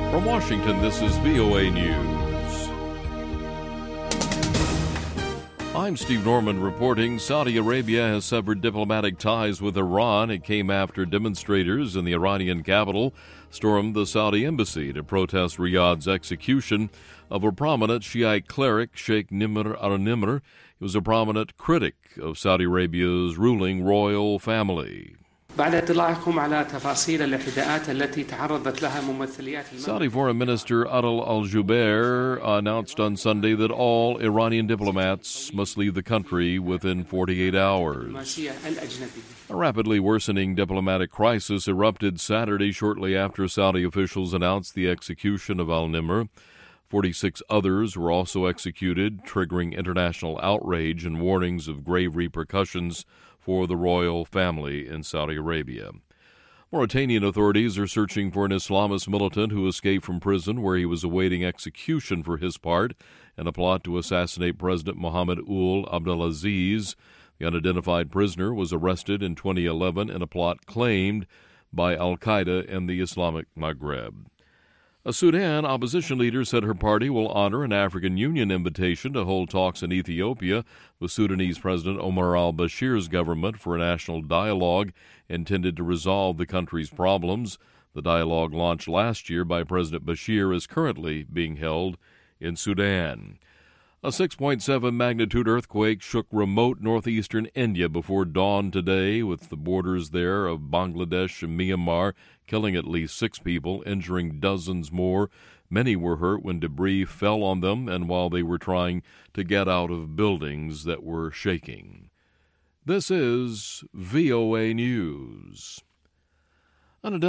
From Washington, this is VOA News. I'm Steve Norman reporting Saudi Arabia has severed diplomatic ties with Iran. It came after demonstrators in the Iranian capital stormed the Saudi embassy to protest Riyadh's execution of a prominent Shiite cleric, Sheikh Nimr al-Nimr. He was a prominent critic of Saudi Arabia's ruling royal family. بعد اطلاعكم على تفاصيل الاعتداءات التي تعرضت لها ممثليات Saudi Foreign Minister Adel al-Jubeir announced on Sunday that all Iranian diplomats must leave the country within 48 hours. A rapidly worsening diplomatic crisis erupted Saturday shortly after Saudi officials announced the execution of al-Nimr. 46 others were also executed, triggering international outrage and warnings of grave repercussions for the royal family in Saudi Arabia. Mauritanian authorities are searching for an Islamist militant who escaped from prison where he was awaiting execution for his part in a plot to assassinate President Mohamed Ould Abdelaziz. The unidentified prisoner was arrested in 2011 in a plot claimed by al-Qaeda in the Islamic Maghreb. A Sudan opposition leader said her party will honor an African Union invitation to hold talks in Ethiopia with Sudanese President Omar al-Bashir's government for a national dialogue intended to resolve the country's problems. The dialogue launched last year by President Bashir is currently being held in Sudan. A 6.7 magnitude earthquake shook remote northeastern India before dawn today, with the borders there of Bangladesh and Myanmar killing at least 6 people, injuring dozens more. Many were hurt when debris fell on them and while they were trying to get out of buildings that were shaking. This is VOA News.